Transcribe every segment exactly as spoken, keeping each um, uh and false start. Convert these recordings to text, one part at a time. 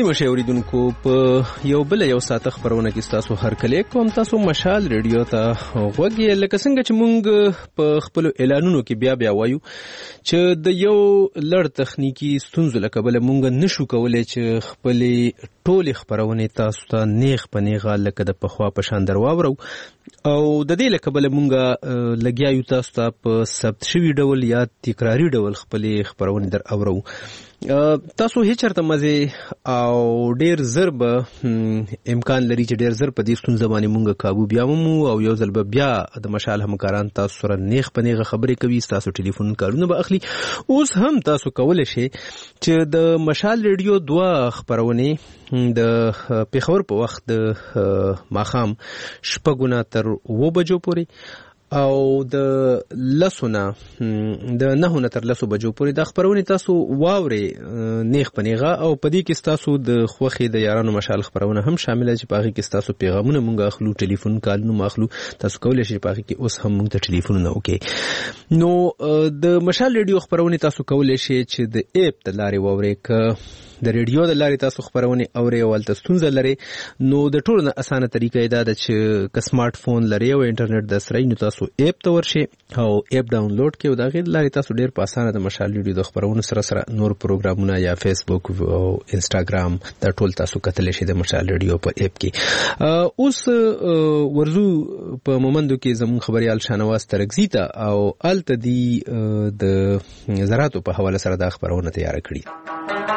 ستړي مشه اوریدونکو په یو بل یو ساعت خبرونه کې تاسو هر کله کوم تاسو مشال ریډیو ته غوږی لکه څنګه چې مونږ په خپل اعلانونو کې بیا بیا وایو چې د یو لړ تخنیکی ستونزو لکه بل مونږ نشو کولای چې خپل ټول خبرونه تاسو ته نیغ په نیغه لکه د پخوا په شان درواورو او د دې لکه بل مونږ لګیایو تاسو ته په ثبت شوی ډول یا تکراری ډول خپل خبرونه در اورو تاسو هیڅ چرته مزه او ډیر ضرب امکان لري چې ډیر ضرب په دې ستونزه باندې مونږه قابو بیاومو او یو ځل بیا د مشال همکاران تاسو سره نیغ په نیغه خبرې کوي تاسو ټلیفون کارونه به اخلي اوس هم تاسو کولای شئ چې د مشال ریډیو دوا خبرونه د پیښور په وخت د ماخام شپږونه تر و بجو پورې او د لسونه د نهونه تر لسو بجو پورې د خبرونه تاسو واوري نیغ پنیغه او پدې کې تاسو د خوخي د یارانو مشال خبرونه هم شامل دي چې پاغي کې تاسو پیغامونه مونږه اخلو ټلیفون کالونو ماخلو تاسو کولای شئ پاغي کې اوس هم مونږ ته ټلیفونونه وکي نو د مشال ریډیو خبرونه تاسو کولای شئ چې د اپ د لارې واوري ک د ریډیو د لارې تاسو خبرونه اوري او ولته ستونزه لري نو د ټولو نه اسانه طریقه دا ده چې ک سمارټ فون لري او انټرنیټ د سره نو تاسو اپ ته ورشي او اپ ډاونلوډ کړئ او دا غیر لارې تاسو ډیر په اسانه د مشال ریډیو د خبرونو سره سره نور پروګرامونه یا فیسبوک او انستګرام د ټول تاسو کتلی شئ د مشال ریډیو په اپ کې اوس ورزو په مومندو کې زمون خبريال شانواز ترغزیتا او التدی د زراعتو په حواله سره د خبرونه تیار کړي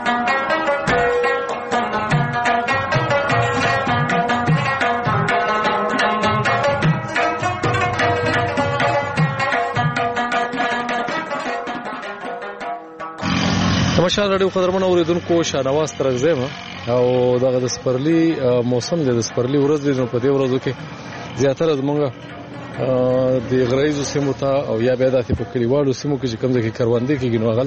مشال راډیو خبرونه اوریدونکو شانواز ترغزیم او دغه د سپرلی موسم د سپرلی ورځ دی نو په دې ورځو کې زیاتره زمونږ د غریزو سیمو ته او یا بیا د په کلیوالو سیمو کې چې کوم ځای کې کروندې کېږي نو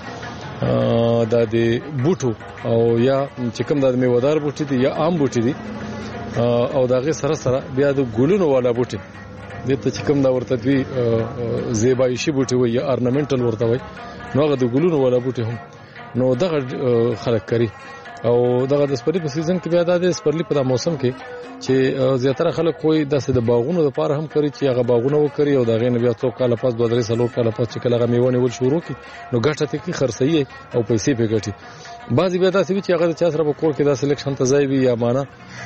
غلطه د د بوټو او یا چې کوم د میوهدار بوټي دي یا عام بوټي دي او دغه سره سره بیا د ګلونو والا بوټي د ته چې کوم دا ورته دوی زیبایشي بوټي وي یا ارنامنټل ورته وي نو هغه د ګلونو والا بوټي هم نو دغه خلک کوي او دغه د سپرلی په سیزن کې بیا د سپرلی په موسم کې چې زیاتره خلک کوئی داسې د باغونو لپاره هم کوي چې هغه باغونه وکړي او دغه نه بیا څو کال پس دوه درې سالو کال پس چې کله میوه نیول شروع کی نو ګټه ته کې خرڅي او پیسې په ګټي بعضی بیا داسې چې هغه چا سره په کور کې داسې سلیکشن ته ځای وي یا معنا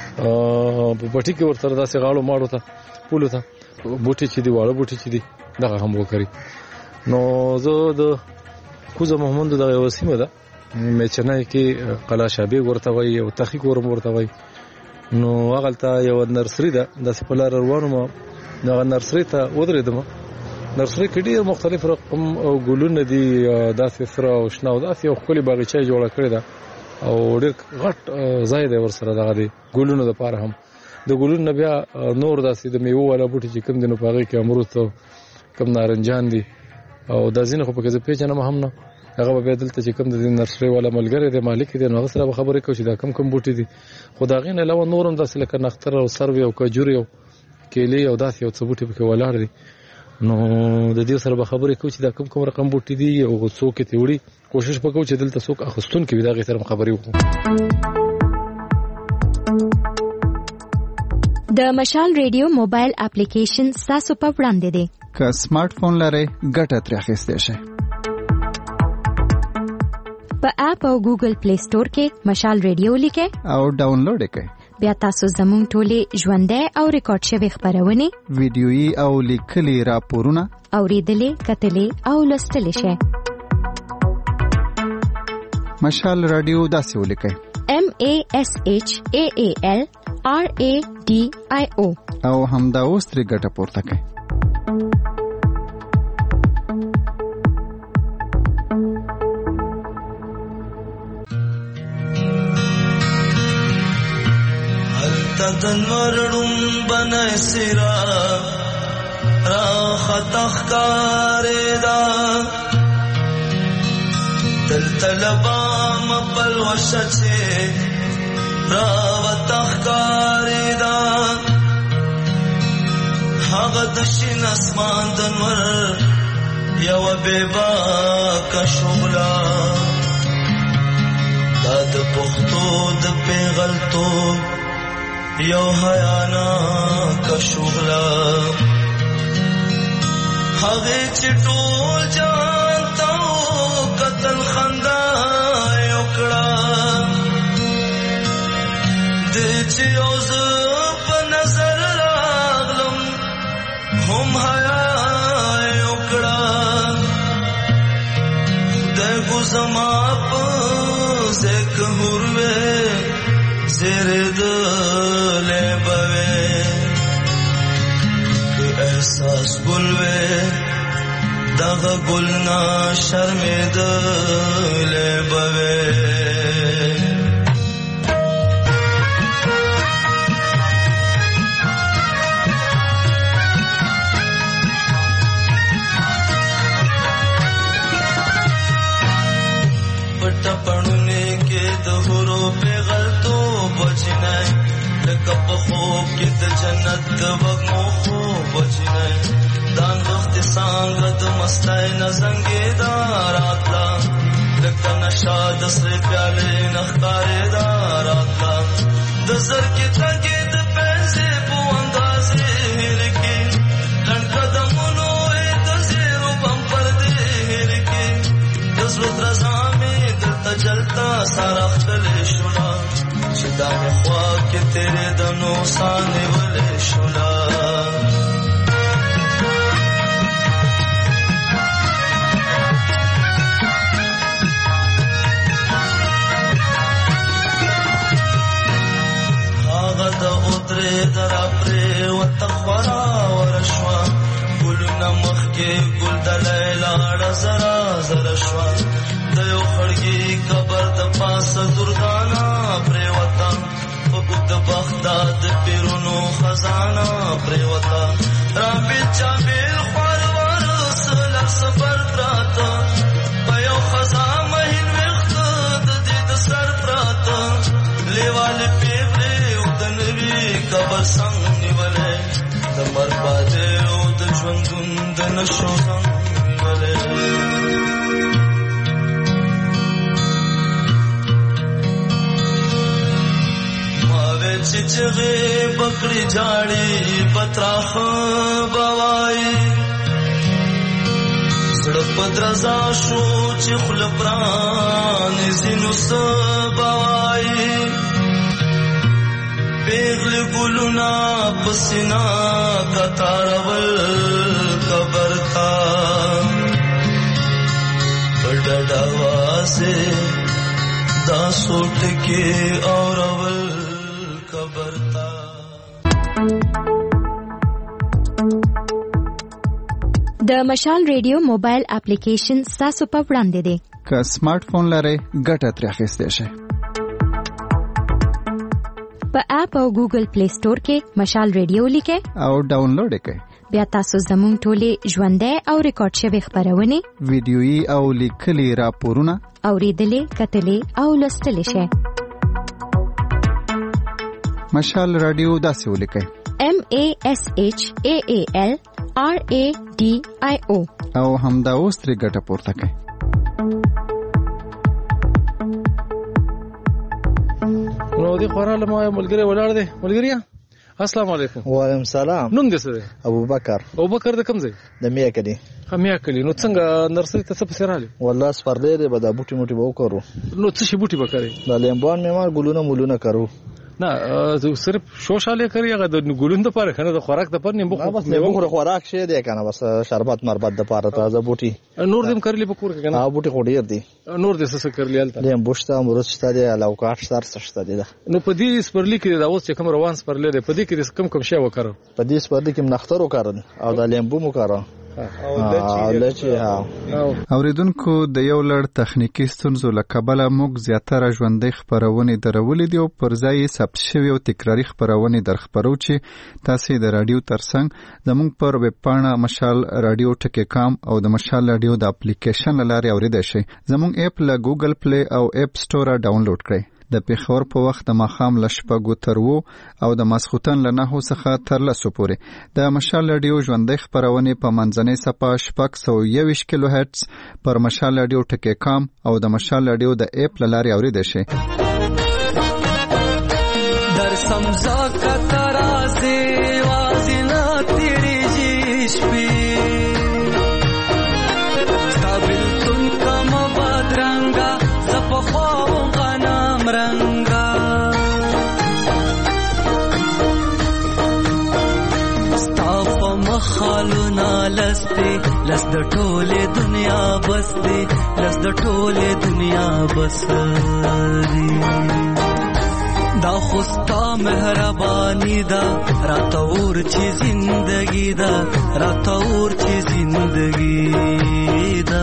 په پټي کې ورته داسې غاړو ماړو ته پولو ته بوټي چې دی واړه بوټي چې دی دغه هم وکړي نو زه د کوزه محمد دغه وسیمه ده مچنای کې قلا شابه ورته وای او تحقیق ورم ورته وای نو هغه ته یو نرسری ده د سپلار روانو ما دغه نرسری ته ودرېدم نرسری کې ډیر مختلف رقم او ګلونه دي داسې سره او شنه او داسې یو خولي باغچه جوړه کړې ده او ډیر غټ ځای دی ورسره دغه دي ګلونه د پاره هم د ګلونو بیا نور داسې د میوه والا بوټي چې کوم دینو پاغي کې امرود کم نارنجان دي او د زینه خو په کې پیژنم هم نه هغه به دلته چې کوم د نرسری والا ملګری دی مالک دی نو سره خبرې کوي چې دا کم کم بوټي دي خدای غین علاوه نورم داسې لکه نختر او سروي او کجوري او کېلي او داسې یو څه بوټي پکې ولاړ دي نو د دې سره به خبرې کوي چې دا کم کم رقم بوټي دي او څوک ته وړي کوشش وکړو چې دلته څوک اخستون کې دا غي سره خبرې وکړو د مشال ریډیو موبایل اپلیکیشن تاسو په وړاندې دی که سمارټ فون لرئ ګټه ترې اخیستئ شئ په اپ او ګوګل پلی سٹور کې مشال ریډیو لیکئ او ډاونلوډ کړئ بیا تاسو زموږ ټولې ژوندۍ او ریکارډ شوی خبرونه ویډیويي او لیکلي راپورونه اوریدلې کتلې او لوستلې شئ مشال رادیو داسې ولیکئ M A S H A A L R A D I O او همدا اوس ترې ګټه پورته کړئ تدنورم بنای سرا را خطخ کاردا دل طلبا مبل وشچه را وتخ کاردا هغه دشین اسمان دنور یو بیبا کا شغلا دا دا د پښتو د پیغلتو یو حیانا کشغلا هغه چې ټول جان تاو قتل خندا یو کړه د چې اوس په نظر راغلم هم حیا یو کړه د ګزما په زک هوروي زره د لبوي که احساس ګلوي دغه ګلنا شرمېد لبوي پټپړونه کې د هورو پیغلتو بچنه لکه په خوب کې د جنت د وګمو خو بچنه دان وخت څنګه د مستای نه زنګې داراتلا لکه نشا د سر پیاله نخکارې داراتلا د زر کې تګې د پنځه په اندازې هلکې لړ قدمونو د زیرو بم پر دې هلکې د زړه درزامې جلتا سارا خلې شولا چې دا مې خوا کې تیرې د نو سانې ولې شولا هغه د اوترې درا پرې وتخورا ورشوا ګلونه مخ کې ګل د لیلا زرا زرا شوا د یو خړګي قبر د پاسه درګانا پریوتا په ګد بغداد پیرونو خزانه پریوتا را بچا بیل خوار سل سفر تراتا په یو خزانه هین وخت د دې د سر تراتا لیوال پیغله او د نبی قبر څنګه نیولې د مرپاده او د ژوندون د نشو څنګه نیولې چې چغې بکړې جاړې پتراخ بوای زړه پدرزا شو چې خل پران زینو سبوای پیغل ګلونا پسینا کتارول قبر تا بڑا واسه دا سوټ کې اورول خبرتا د مشال ریډیو موبایل اپلیکیشن تاسو په وړاندې دی که سمارټ فون لرئ ګټه ترې اخیستی شئ په اپ او ګوګل پلی سٹور کې مشال ریډیو لیکئ او ډاونلوډ یې کړئ بیا تاسو زموږ ټولې ژوندۍ او ریکارډ شوي خبرونه ویډیويي او لیکلي راپورونه اوریدلې کتلې او لوستلې شئ مشال رادیو داسې ولیکئ M A S H A A L R A D I O او همدا اوس ترې ګټه پورته کړئ نو دې خوراله ما ملګری ولاړ دی ملګریا السلام علیکم وعلیکم السلام نوم دې څه دی ابوبکر ابوبکر د کوم ځای د میاکلی میاکلی نو څنګه نرسری ته څه پسې راغلی والله سپرلی دی به دا بوټي موټي به وکړو نو څه شي بوټي به کوې د لیمبان مې ما ګلونه مولونه کرو نه صرف شوشاله کوي هغه د ګلون د پاره کنه د خوراک د پاره نیمبو بس نیمبو خوراک شه دی کنه بس شربت مربت د پاره تازه بوټي نور دیم کرلی په کور کې کنه ها بوټي خو ډیر دي نور دې څه کرلی الته لیمبو شته مرچ شته دی لوکاټ سر شته دی نو په دې سپرلی کې دا اوس چې کوم روان سپرلی دی په دې کې کم کم شی وکړو په دې سپرلی کې نختر وکړل او د لیمبو مو کړو او لچې ها اوریدونکو د یو لړ تخنیکی ستونزو له کبله موږ زیاتره ژوندۍ خبرونه درولې دي او پر ځای ثبت شوی او تکراری خبرونه در خبرو چې تاسو د رادیو ترڅنګ زموږ پر ویب پاڼه مشال رادیو ټکی کام او د مشال رادیو د اپلیکیشن لارې اوریدئ شئ زموږ اپ له ګوګل پلی او اپ سٹور ډاونلوډ کړئ د پیښور په وخت د ماښام له شپږو تر اوو او د ماسخوتن له نهو څخه تر لسو پورې د مشال رادیو ژوندۍ خپرونې په منځنۍ صفحه شپږ سوه یوویشت کیلو هرتز پر مشال رادیو ټکی کام او د مشال رادیو د اپ له لارې اورېدای شئ. در سمزا کترازی وازینا تیری جیشپی خالونا لستی لس د ټوله دنیا بس دی لس د ټوله دنیا بس دی دا خوستا مهربانی دا راتور چی زندگی دا راتور چی زندگی دا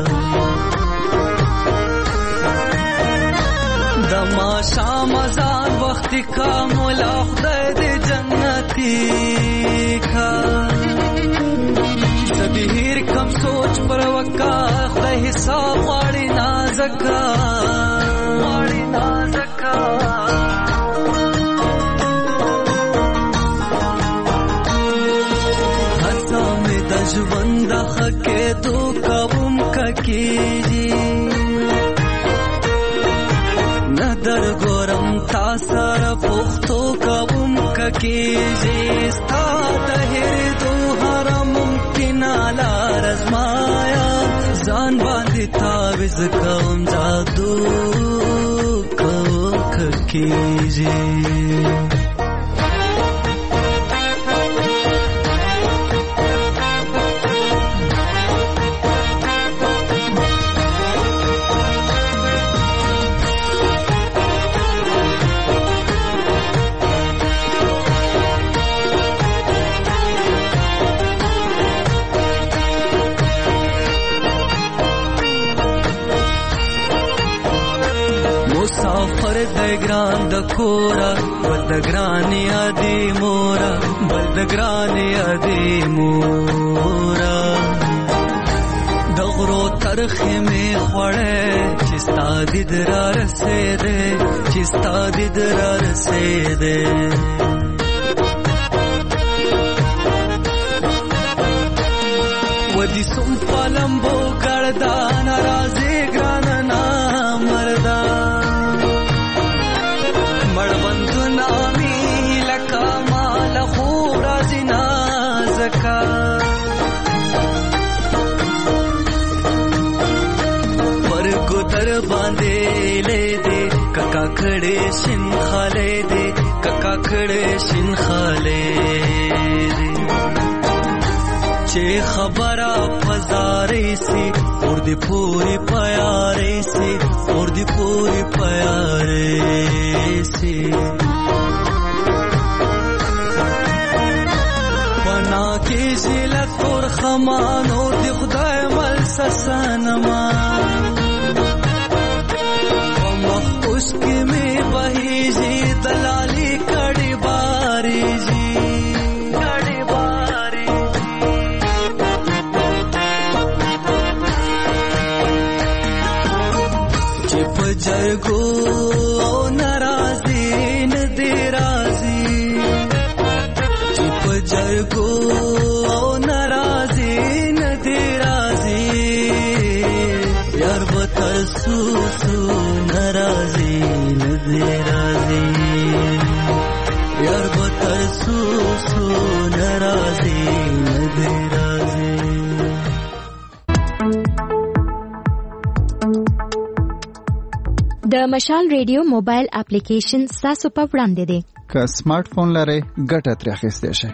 دما شام ازان وقتی کا مولا خدای دی جنتی کا سبهیر کم سوچ پر وکا خدای حساب واړی نازکا واړی نازکا هڅه مې د ژوند حق دو کوم ککیږي ندر ګورم تا سره پختو کوم ککیږي ستا د هر دو حرام نالا رزمایا ځان باندې تعویذ کوم جادو کوم کیږي ګران د کورا بل د ګران یادې مورا بل د ګران یادې مورا د غرو ترخې مې خوړې چې ستا دید را رسېدې چې ستا دید را رسېدې ودي سم پالمبو ګردان راځي ګران نا مردا परगो दर बांधे ले दे कका खड़े शिन खाले दे कका खड़े शिन खाले दे चे खबरा फजारे से और दी पूरी प्यारे से और दी पूरी प्यारे से के जिलत और खमान और दी खुदाय मल ससनमा उसके में वही जी दलाली कड़ी बारी जी कड़ी बारी चिप जरगो नाराजी न दे राजी चिप जरगो सू सू नाराजी नदी राजी यार बतर सू सू नाराजी नदी राजी د مشال ریډیو موبایل اپلیکیشن تاسو په وړاندې دی. که سمارټ فون لرئ ګټه ترې اخیستی شئ.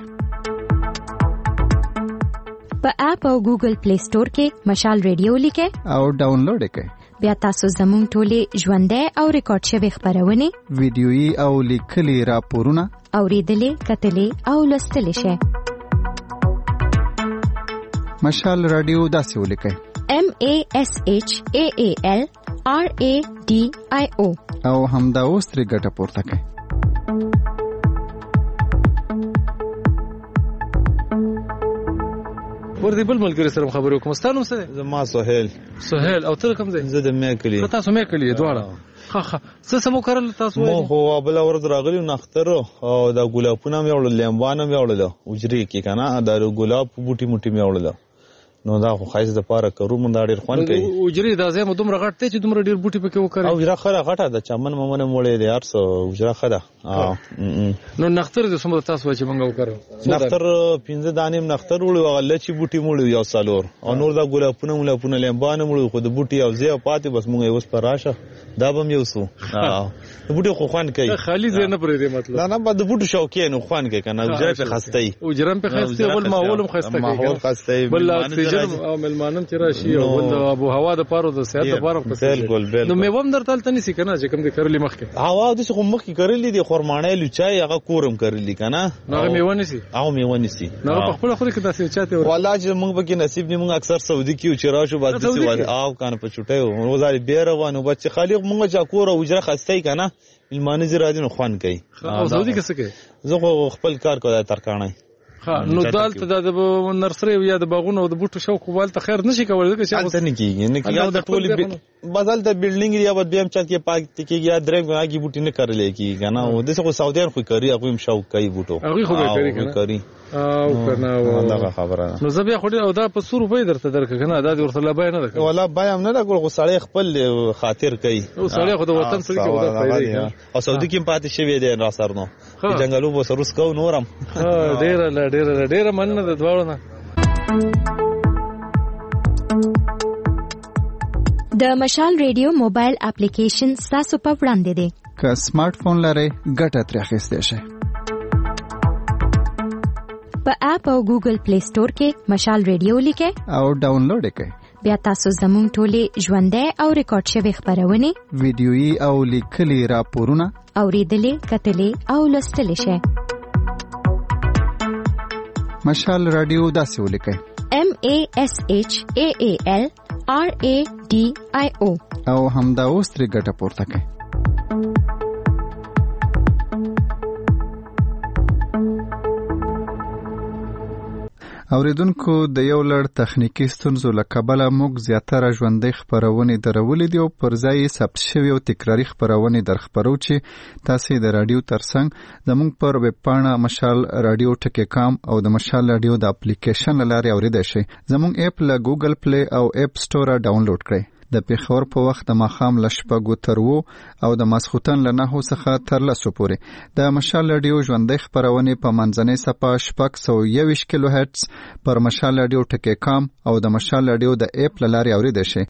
په اپ او ګوګل پلی سٹور کې مشال ریډیو لیکئ او ډاونلوډ یې کړئ. بیا تاسو زموږ ټولې ژوندۍ او ریکارډ شوي خپرونې ویډیويي او لیکلي راپورونه اورېدلې کتلې او لوستلی شئ. مشال رادیو داسې ولیکئ: M A S H A A L R A D I O او همدا اوس ترې ګټه پورته کړئ. ور دې بل ملګری سره خبرې کوم ستانو سره زما سهیل سهیل او ته کوم ځای زه د مې کلی تاسو مې کلی دواړه ها ها څه سمو کارل تاسو مو هو بل ورځ راغلی نختر او د ګلابونو مې وړل لیمبانه مې وړل وجري کې کنه د ګلاب بوټي موټي مې وړل نو دا خو خایز د پاره کرو مونږ ډیر خوان کوي وجري دا زه مو دومره غټ ته چې دومره ډیر بوټي پکې وکړي او وجره خره غټه د چمن ممنه مولې دی ارسو وجره خره نو نختر د سمو تاسو چې مونږ وکړو نختر پنځه دانې نختر وړو غل چې بوټي مولې یو سالور او نور دا ګلابونه مولپونه لیمبانه مولې خو د بوټي او زه پاتې بس مونږ اوس پر راشه دا به مې وسو د بوټي خو خوان کوي خالی زه نه پرې دی مطلب نه نه د بوټي شوکې نه خوان کوي کنه وجره په خستای وجره په خستای بل ماحول خسته کوي ماحول خستای بل او ملمانم چې راشي او بل ابو هوا د پاره د صحت لپاره پسې نو مې ووم درته تل نسی کنه چې کوم د کرلی مخکې هوا د څه مخکې کرلی دي خورمانه لچای هغه کورم کرلی کنه نو مې ونیسی او مې ونیسی نو په خپل خوري کې داسې چاته والله چې موږ به کې نصیب نه موږ اکثر سعودي کې چې راشو بعد څه وای او کنه په چټه روزاري بیروانو بچ خالق موږ چا کور او وجره خستای کنه المانه زی راځي نو خوان کوي او سعودي کې څه کوي زه خپل کار کوي ترکانه ها نو دالته د نرسري یا د باغونو او د بوټو شوق والته خیر نشي کولای چې څنګه نه کیږي نه کیږي د ټولي بدل د بلډینګ یا بد بیم چت کې پاک کیږي یا درې غاګي بوټي نه کړلې کیږي کنه او د څه سعودیان خو کوي هغه هم شوق کوي بوټو هغه خو کوي کنه او کنه والله خبره نو زبیا خو او دا په ستو روپۍ درته درک کنه دا ورته لا بیان نه ده والله بیان نه ده ګل سړی خپل خاطر کوي او سړی خو د وطن سره کې ودا پیدا او سعودي کې پاتې شوی دی را سر نو جنگلو بو سروس کو نورم ډیر لا ډیر ډیر من نه دواړو نه د مشال ریډیو موبایل اپلیکیشن تاسو په وړاندې دی که سمارټ فون لرئ ګټه ترې اخیستی شئ په اپ او ګوګل پلی سٹور کې مشال ریډیو لیکئ او ډاونلوډ کړئ بیا تاسو زموږ ټولې ژوندۍ او ریکارډ شوی خبرونه ویډیويي او لیکلي راپورونه اوریدلې کتلې او لوستلې شئ مشال رادیو داسې ولیکئ M A S H A A L R A D I O او همدا اوس ترې ګټه پورته کړئ اوریدونکو د یو لړ تخنیکی ستونزو له کبله موږ زیاتره ژوندۍ خبرونه درولې دي او پر ځای ثبت شوی او تکراری خبرونه در خبرو چې تاسو د رادیو ترڅنګ زموږ پر ویب پاڼه مشال رادیو ټکی کام او د مشال رادیو د اپلیکیشن لارې اوریدئ شئ زموږ اپ له ګوګل پلی او اپ سٹور ډاونلوډ کړئ د پیښور په وخت د ماښام له شپږو تر اوو او د ماسخوتن له نهو څخه تر لسو پورې د مشال رادیو ژوندۍ خپرونې په منځنۍ صفحه شپږ سوه یوویشت کیلو هرتز پر مشال رادیو ټکی کام او د مشال رادیو د اپ له لارې اوریدئ شئ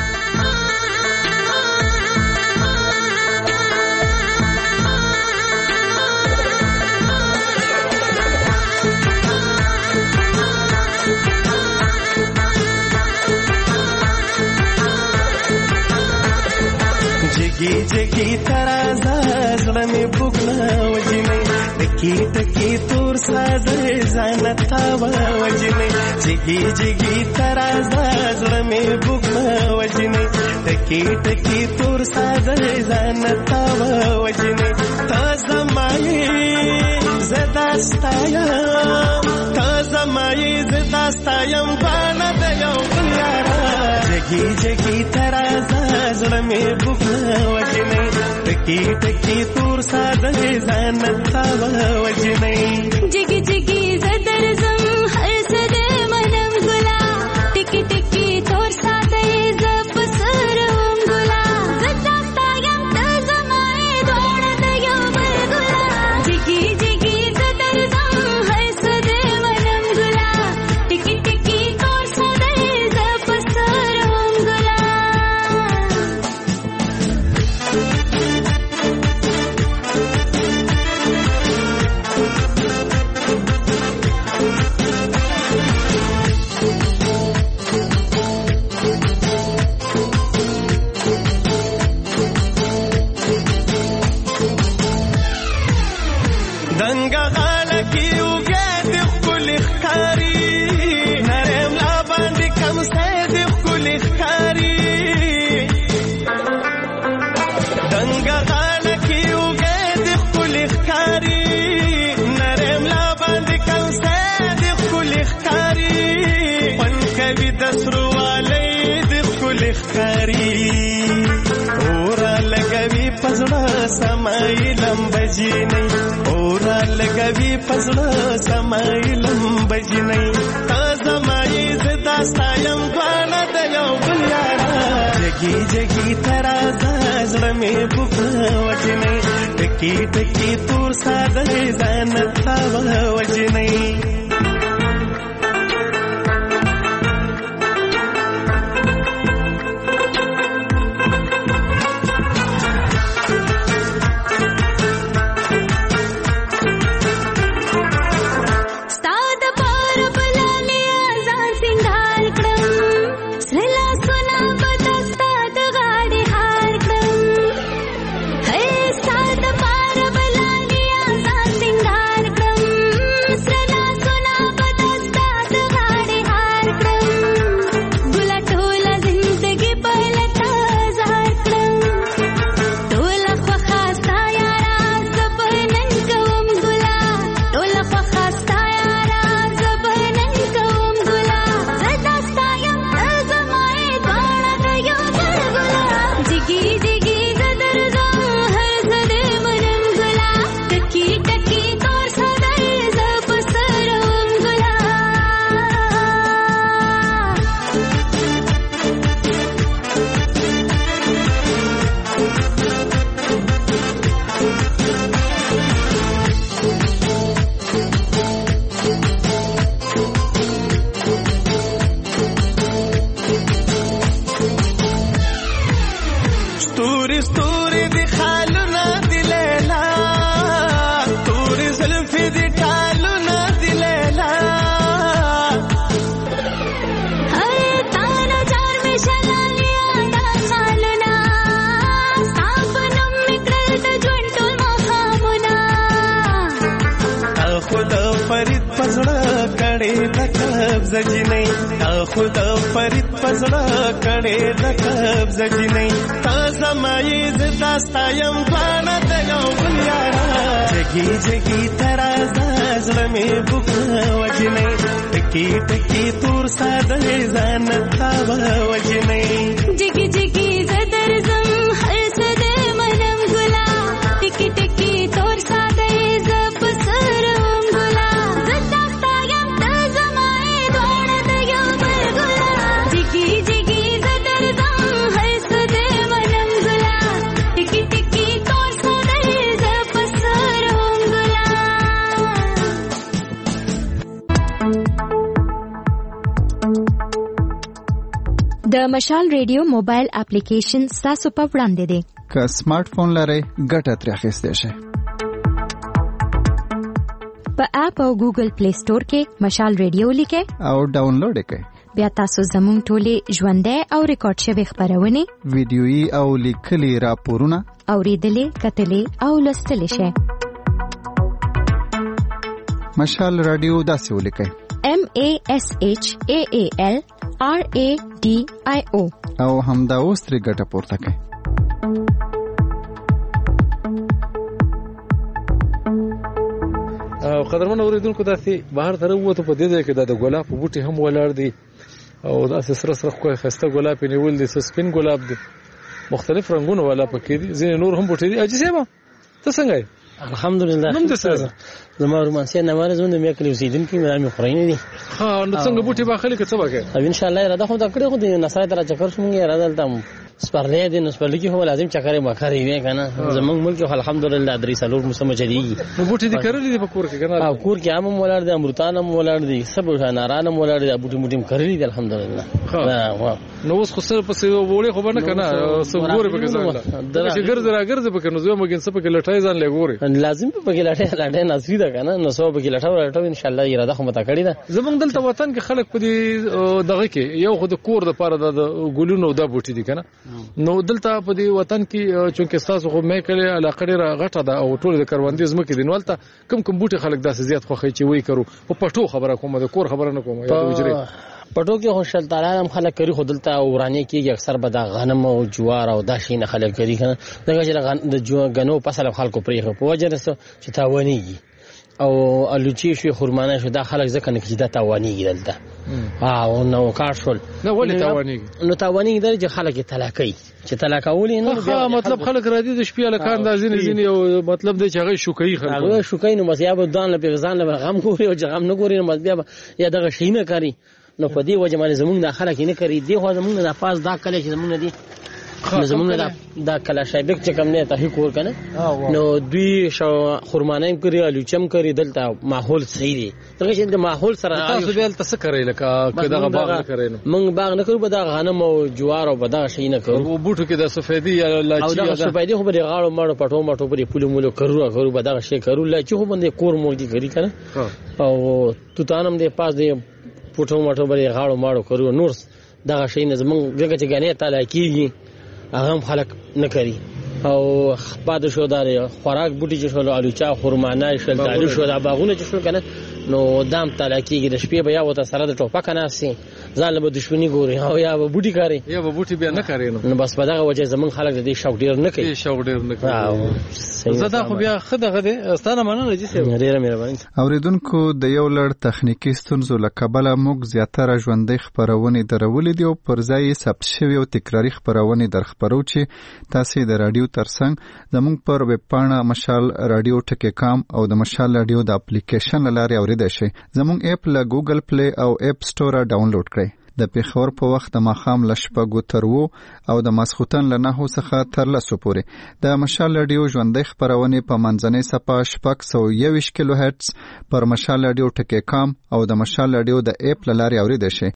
जगी जगी तराजा जलने बुगना वजने टकी टकी तोर साजे जानता वजने जगी जगी तराजा जलने बुगना वजने टकी टकी तोर साजे जानता वजने तजमाई zedastaya tazamai zedastayam bana dayau yara jagi jagi taraza zulme bukna wajne taki taki tur sadhe zanata wajne jagi jagi zadar zam har sade manam gula tiki tiki tur sadhe zap saram gula zedastayam tazamai dona dayau gula jagi jagi سمایلم بجینې اور لګوي پزړه سمایلم بجینې تا زمای زدا ستایم غواړه د یو بل یارا جګي جګي ترازه زړه مې بوک وجنې ټکی ټکی تور ساده ځان تا وجنې زجنې خود فرید پزړه کړي د قبض جنې تا زمای زدا ستایم غواړه د یو بل یارا جګي جګي ترازه زړه مې بوک وجنې ټکی ټکی تور ساده ځان تا وجنې جګي جګي زدر زم هر څه د منم ګلا ټکی ټکی تور ساده ز پسرم ګلا زدا ستایم د زمای دوړ د یو بل ګلا جګي جګي زدر زم هر څه د منم ګلا ټکی ټکی تور ساده ز پسرم ګلا د مشال ریډیو موبایل اپلیکیشن تاسو په وړاندې دی که سمارټ فون لرئ ګټه ترې اخیستی شئ په اپ او ګوګل پلی سٹور کې مشال ریډیو لیکئ او ډاونلوډ یې کړئ بیا تاسو زموږ ټولې ژوندۍ او ریکارډ شوې خبرونه ویډیويي او لیکلي راپورونه اوریدلې کتلې او لوستلې شئ مشال رادیو داسې ولیکئ M A S H A A L R A D I O او همدا اوس ترې ګټه پورته کړئ او قدرمن اوریدونکو داسې بهر ته وروته په دې ځای کې د ګلاب بوټي هم ولاړ دي او داسې سره سره خو خسته ګلاب نیول دي سپین ګلاب دي مختلف رنگونه ولا پکې دي ځینې نور هم بوټي دي اجازه ما ته څنګه یې الحمدلله نوم دې څه زما رومانسي نواره زونه مې کلی اوسیدونکو مې مې خورینې دي ها نو څنګه بوټي باخلي کې څه وکړي او ان شاء الله اراده خو دا کړې خو دې نصای تر چکر شومږي اراده تم سپرلې دې نو سپرلې کې هو لازم چکرې مخاري وې کنه زمونږ ملک الحمدلله درې سالور مسمه چلیږي نو بوټي دې کړلې دې په کور کې کنه او کور کې عام مولار دي امرتان مولار دي سب ناران مولار دي بوټي موټي کړلې دي الحمدلله ها نو اوس خو سره پسې وړي خو باندې کنه سګوري به ځان چې ګرځ را ګرځ به کنه زه مګین سپه کې لټای ځان لګوري لازم به کې لټای لټای نصری ده کنه نو سو به کې لټاو لټاو ان شاء الله اراده خو متا کړی ده زمونږ دلته وطن کې خلک په دې دغه کې یو خو د کور د پاره د ګلونو د بوټي دي کنه نو دلته په دې وطن کې چې تاسو خو مې کړی علاقه ډیره غټه ده او ټول د کروندې زمکه دي نولته کم کم بوټي خلک داسې زیات خوخي چې وای کرو په پټو خبره کوم د کور خبره نه کوم یا د وجري پټو کې خوشحال تعالی هم خلک کوي خو دلته ورانه کېږي اکثر به د غنم او جوار او داشي نه خلک کوي کنه دغه چې د جوار غنو فصل خلکو پرې په وجه رسو چې تاوانيږي او الوچی شو خرمانه شو دا خلک ځکه نه کیدا تاوانیږي دلته او نو کار شول نه ولې تاوانیږي نو تاوانیږي درجه خلک طلاقي چې طلاقول نه بیا مطلب خلک را دي د شپې الکان د ځینې ځینې او مطلب د چغې شوکې خلک هغه شوکې نو مزیا به دان له پیغزان له غم ګوري او غم نه ګوري نو مزیا یا دغه شینه کوي نو په دې وجه باندې زمونږ د خلک نه کوي دی خو زمونږ د پاس دا کله چې زمونږ دي زمونږ دا دا کله شایبک چې کوم نه ته کور کنه نو دوی شو خرمانه کوي الوچم کوي دلته ماحول صحیح دی دغه چې د ماحول سره تاسو به تاسو کوي لکه کدا باغ نه کوي موږ باغ نه کوو به دا غنم او جوار او بدا شي نه کوو او بوټو کې د سفیدی یا لاچی او دا سفیدی خو به غاړو ماړو پټو ماټو په پولو مولو کوو کوو به دا شي کوو لاچی خو باندې کور موږ کوي کنه او تو تانم دې پاس دې پټو ماټو به غاړو ماړو کوو نور دا شي نه زمونږ دغه چې غنې تعالی کیږي هغه خلک نه کوي او پاد شو دار خوراک بوټي چې شول الوچا خرمانه شل تعالی شو دا باغونه چې شول کنه نو دام تعالی کیږي د شپې بیا وته سره د ټوپک نه سي ځان له دښمنی ګوري او یا به بوټي کوي یا به بوټي بیا نه کوي نو بس په دغه وجه زمون خلک د دې شوق ډیر نه کوي شوق ډیر نه کوي زدا خو بیا خدای غده ستانه مننه چې سه ډیر مهرباني اوریدونکو د یو لړ تخنیکی ستونزو لکبله موږ زیاتره ژوندۍ خبرونه درولې دي او پر ځای ثبت شوی او تکراری خبرونه در خبرو چې تاسو د رادیو ترڅنګ زموږ پر ویب پاڼه مشال رادیو ټکی کام او د مشال رادیو د اپلیکیشن لارې اوریدئ شئ زموږ اپ له ګوګل پلی او اپ سٹور ډاونلوډ کړئ د پیښور په وخت د ماخام لشپګو تر وو او د ماسختن له نهو څخه تر لسو پورې د مشال رادیو ژوندۍ خبرونه په منځنۍ صفه شپږ سوه یوویشت کیلو هرتز پر مشال رادیو ټکی کام او د مشال رادیو د اپ لارې اوریدئ شئ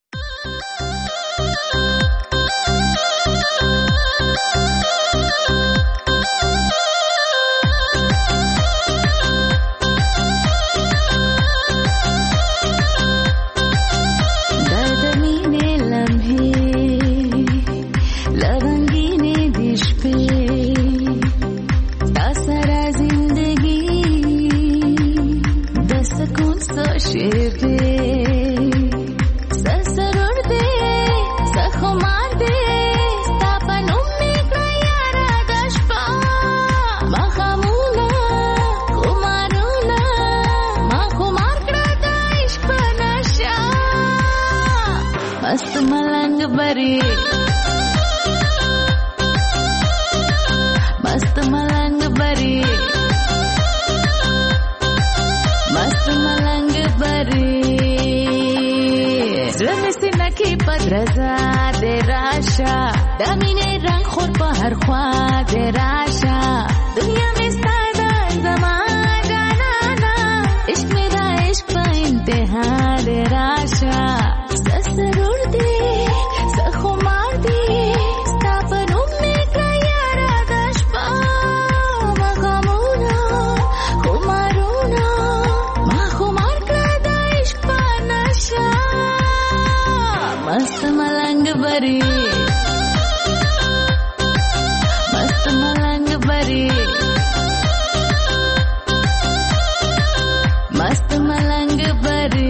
رضا دې راشه د مینې رنگ خور په هر خوا دې راشه دنیا مې ستاده زما جانانا عشق مې دا عشق په انتها دې راشه سسرور دې سخمار دې ستا په نوم مې کړه یاره د شپه مقامونه خمارونه ما خمار کړه د عشق په نشه मस्त मलंग बरी मस्त मलंग बरी मस्त मलंग बरी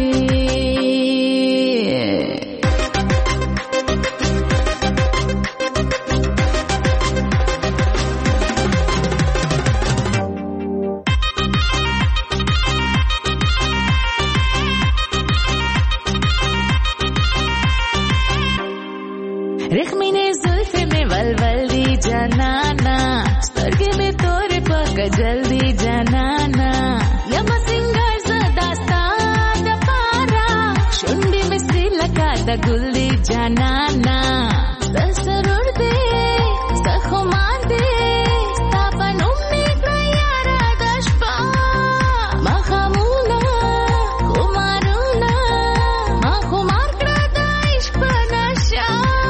जल्दी जनाना यमा सिंगर सदास्ता दपारा शुंडी में सिलका द गुल्ली जनाना ससरुर दे सखुमार दे स्थापन उम्मी ग्रयारा दशपा मखमूना कुमारूना मखुमार ग्रदा इश्क नशा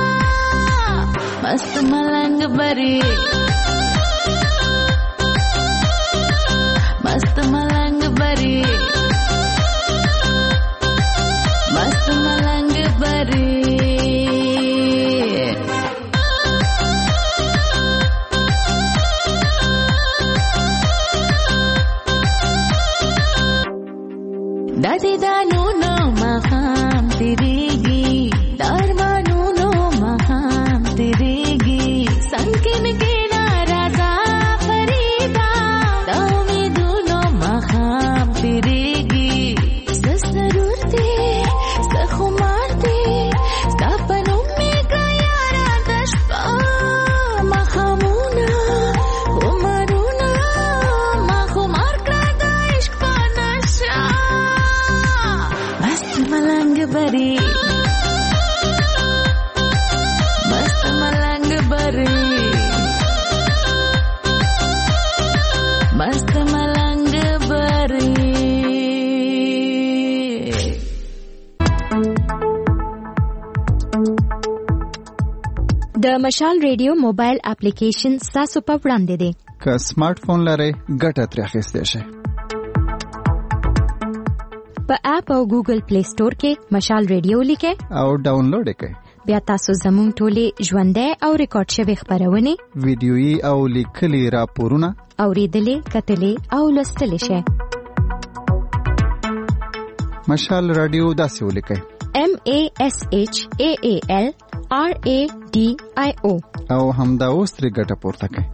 मस्त मलंग बरी मस्त मलंग बरी मस्त मलंग बरी दादी दानू नो महाम तिरेगी दारमानू नो महाम तिरेगी संकिन के नाराजा फरीदा दामी Tiri بری مست ملنگ بری مست ملنگ بری. د مشال ریډیو موبایل اپلیکیشن ستاسو په وړاندې دی. که سمارټ فون لرئ ګټه ترې اخیستی شئ. په اپ او ګوګل پلی سٹور کې مشال ریډیو لیکئ او ډاونلوډ یې کړئ. بیا تاسو زموږ ټولې ژوندۍ او ریکارډ شوې خپرونې ویډیويي او لیکلي راپورونه اوریدلې کتلې او لوستلې شئ. مشال رادیو داسې ولیکئ: M A S H A A L R A D I O او همدا اوس ترې ګټه پورته کړئ.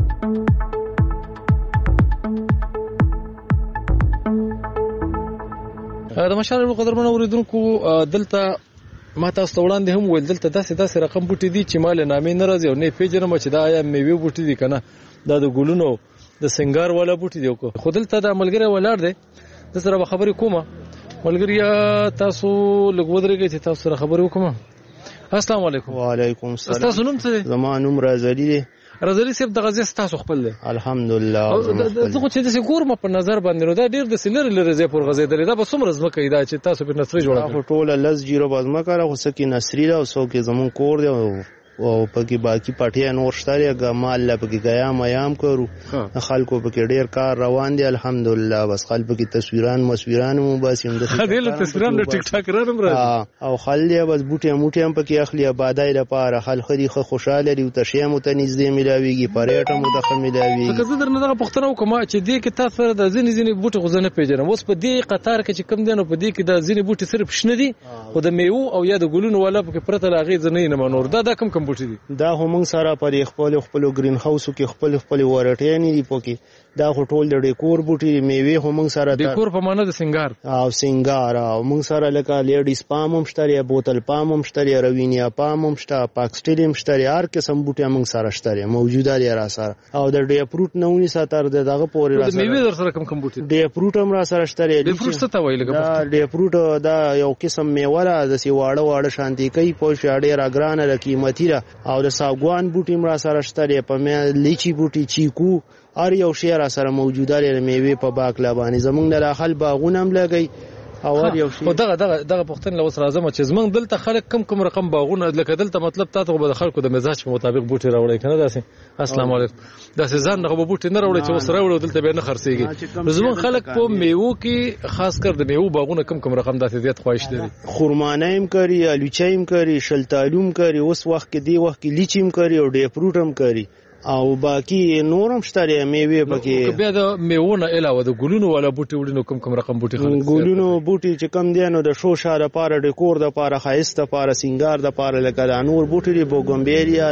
د مشال رادیو قدرمنو اوریدونکو دلته ما تاسو ته وړاندې هم ویل دلته داسې داسې رقم بوټي دي چې مال نامې نه راځي او نه پیژنم چې دا آیا میوې بوټي دي کنه دا د ګلونو د سنگار والا بوټي دی. خو دلته د ملګری ولاړ دی د سره خبرې کومه ملګری تاسو لږ ودرېږئ چې تاسو سره خبرې وکړم. السلام علیکم. وعلیکم السلام. تاسو نوم څه دی؟ زما نوم رازلی دی. رازلی صاحب د غزې تاسو خپل دی؟ الحمدلله. زه خو چې د ګورم په نظر باندې نو دا ډیر د سلر لري زې پر غزې درې دا به څومره ځمکه دا چې تاسو په نصري جوړه کړو. ټول لز جیرو بازما کړه خو سکی نصري دا او سو کې زمون کور دی او پکې باقی پټیا نور شتاري ګمال لا پکې غیا ميام کړو. خلکو پکې ډیر کار روان دي الحمدلله. بس خلک پکې تصویران مسویران مو بس هم د خدای تصویران د ټیک ټاک رانم راځي او خلیا بس بوټي موټي هم پکې اخلي آبادای لپاره خلک خري خو خوشاله دي او تشیا مو ته نږدې ملاويږي پریټه مو ته ملاويږي. که زه درنه دغه پښتنه وکم چې دې کې تاسو سره د ځینې ځینې بوټي غوښنه پیژنم اوس په دې قطار کې چې کم دي نو په دې کې د ځینې بوټي صرف شنه دي خو د میوه او یا د ګلونو والا پکې پرته لاغې ځنه نه منور دا دا کم کم بوټي دي. دا هم سره پر خپل خپل گرین هاوس کې خپل خپل ورټې نه دی پکې دا ټول د ډیکور بوټي میوه هم سره ډیکور په معنا د سنگار او سنگار او موږ سره لکه لیډیز پام هم شته یا بوتل پام هم شته یا روینیا پام هم شته پاکسټیل هم شته هر قسم بوټي موږ سره شته موجوده دي را سره او د ډی فروټ نهونی ساتر دغه پورې را سره میوه در سره کم کم بوټي ډی فروټ هم را سره شته. ډی فروټ څه ته وایي لګا ډی فروټ دا یو قسم میوه را د سی واړه واړه شانتي کوي په شاړې را ګرانه را قیمتي را او د ساګوان بوټي مرا سره شته په مې لیچي بوټي چیکو ار یو شی را سره موجوده لري میوه په باغ لبانې زمونږ د داخل باغونه هم لګي او یو شی دغه دغه دغه پښتون لوس راځم چې زمونږ دلته خلک کم کم رقم باغونه لکه دلته مطلب تاسو به د خلکو د مزاج په مطابق بوټي راوړی کنه داسې. السلام علیکم. داسې ځان نه بوټي نه راوړی چې وس راوړو دلته به نه خرڅيږي. زمونږ خلک په میوه کې خاص کر د میوه باغونه کم کم رقم داسې زیات خواهش لري. خرمانایم کوي الوچایم کوي شلتالوم کوي اوس وخت کې دی وخت کې لیچیم کوي او ډی فروټم کوي او باقی نورم شته میوه پکې. بیا د میوه نه علاوه د ګلونو والا بوټي وړي نو کم کم رقم بوټي خلک ګلونو بوټي چې کم دي نو د شو شاله لپاره ډیکور د لپاره خاصه لپاره سنگار د لپاره لکه د نور بوټي دی بوګمبیریا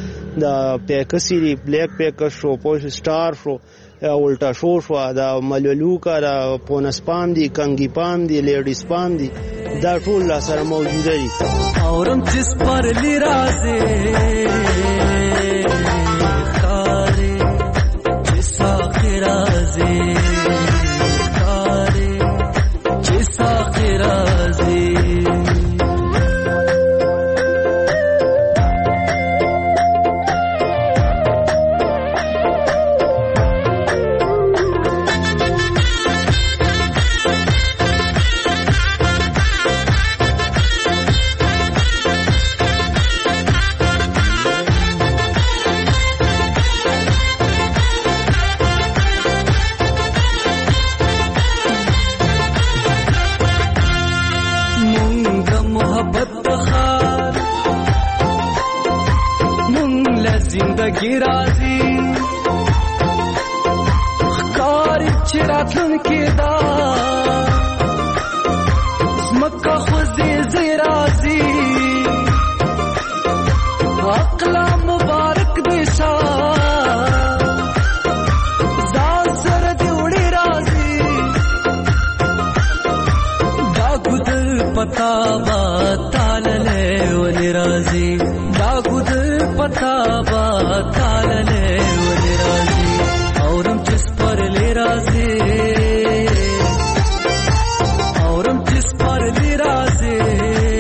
د پیکسی دی بلیک پیکس شو پوش سٹار شو الټا شو شو دا ملولوکا دا پونس پام دی کنګي پام دی لیډیز پام دی دا ټول لا سره موجوده دي. اورم جس پر لرازه رازي خاري چې ساقي رازي زندگی رازی خکاری چی راتلن کی دا زمکا خوزی زی رازی اقلا مبارک دیشا زان سر دیوڑی رازی دا گدل پتا با تاللے ونی رازی دا گدل پتا با تاللے ونی رازی اورم چس پر لی رازی اورم چس پر لی رازی